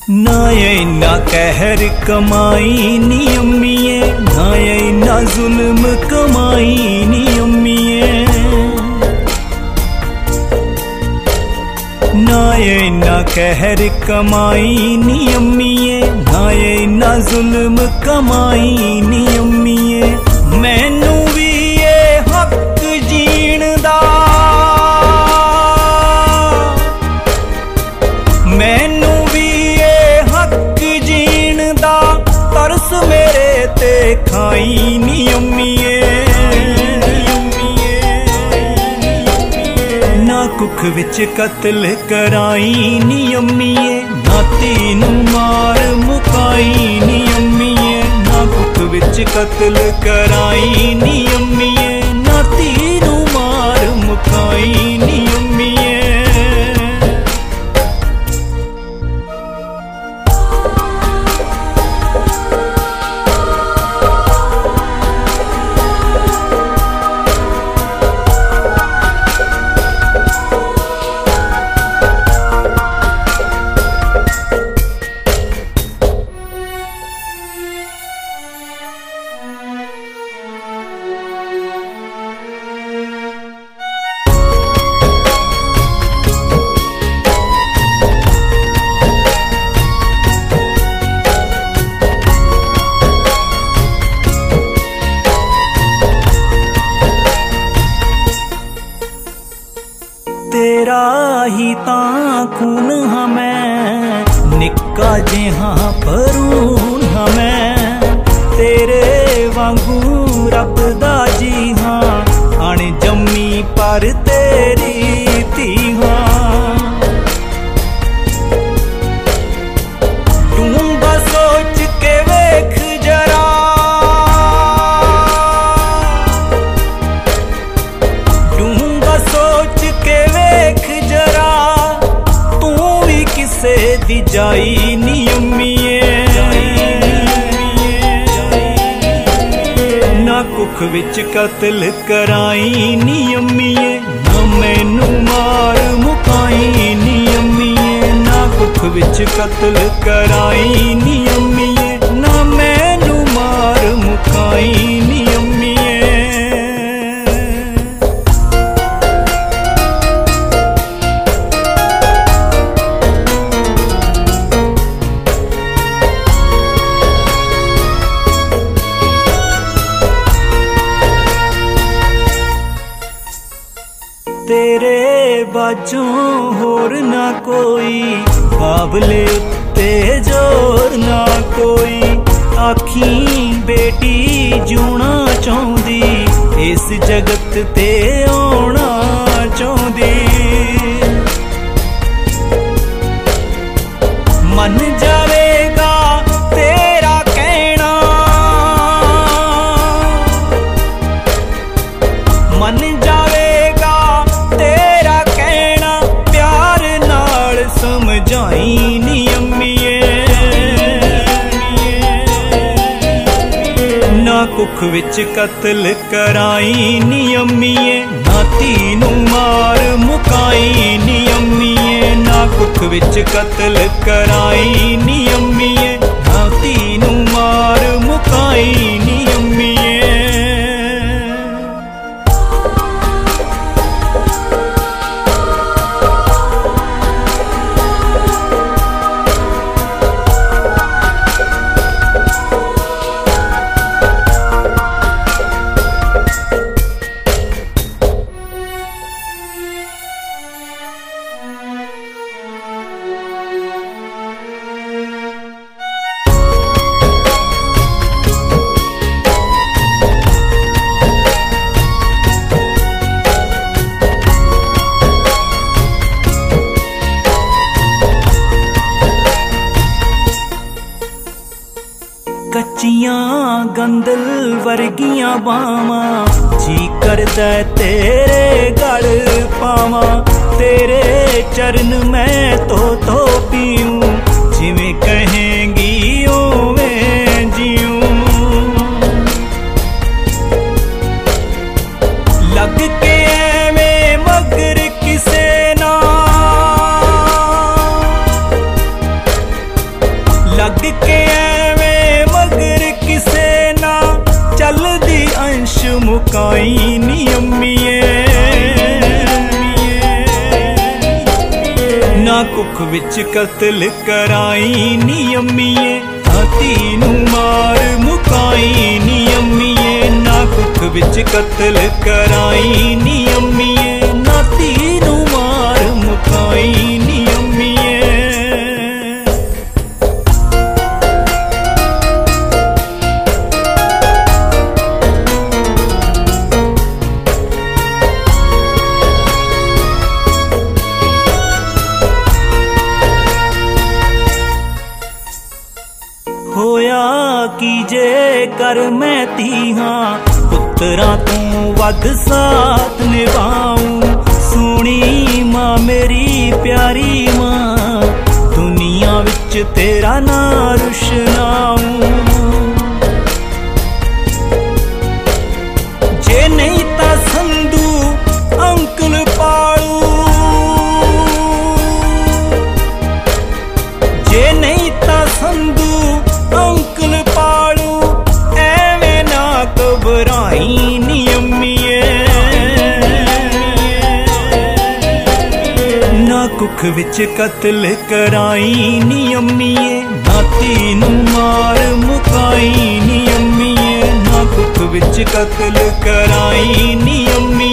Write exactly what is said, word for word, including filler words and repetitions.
ना इन्ना कहर कमाई नी अम्मीए, ना इन्ना जुल्म कमाई नी अम्मीए, ना इन्ना कहर कमाई नी अम्मीए, ना इन्ना जुल्म कमाई नी अम्मीए। मैनू भी ये हक जीण दा, मैनू भी ये हक जीण दा, तरस मेरे ते खाई नी अम्मीए। ना कुख विच कत्ल कराई नी अम्मीए, ना तीनू मार मुकाई नी अम्मीए, ना कुख विच कत्ल कराई नी अम्मीए, ना तीनू मार मुकाई नी अम्मीए। तेरा ही तां खून हमें, निक्का जिहा भरून हमें, तेरे वांगू रब दा जी हाँ, अण जम्मी पर तेरी थी हाँ। डूंगा सोच के वेख जरा, डूंगा सोच के वेख जरा, तू भी किसे दी जाई नी अम्मीए। ना कुख विच कत्ल कराई नी अम्मीए, ना मैनू मार मुकाई नी अम्मीए, ना कुख विच कत्ल कराई नी अम्मीए, ना मैनू मार मुकाई नी अम्मीए। तेरे बाजों होर ना कोई, बाबले उत्ते जोर ना कोई, आखी बेटी जूना चाहुंदी, इस जगत ते आउणा चाहुंदी। मन जावेगा तेरा कहना, मन जावेगा तेरा कहना, प्यार नाल समझाई नी अम्मीए। ना कुख विच कत्ल कराई नी अम्मीए, ना तीनू मार मुकाई नी अम्मीए, ना कुख विच कत्ल कराई नी अम्मीए, ना तीनू मार मुकाई नी अम्मीए। कच्चियां गंदल वर्गियां बावां, जी करदा तेरे गल पावां, तेरे चरण मैं तो तो पीऊं, जिवें कहेंगी ओवें जीऊं। लग के एवें मगर किसे ना, विच कत्ल कराई नी अम्मीए, ना धी नूं मार मुकाई नी अम्मीए, ना कुख विच कत्ल कराई नी अम्मीए, ना धी नूं मार मुकाई नी अम्मीए। होया की जे कर मैं धी हां, पुत्तरां तों वध साथ निभाऊं। सोहणी मां मेरी प्यारी मां, दुनिया विच तेरा नां रुशनाऊं। जे नहीं तां संधू अंकल पालू, जे नहीं तां संधू अंकल पालू, एवें ना घबराई नी अम्मीए, ना कुख विच कत्ल कराई नी अम्मीए, ना धी नूं मार मुकाई नी अम्मीए, ना कुख विच कत्ल कराई नी अम्मीए।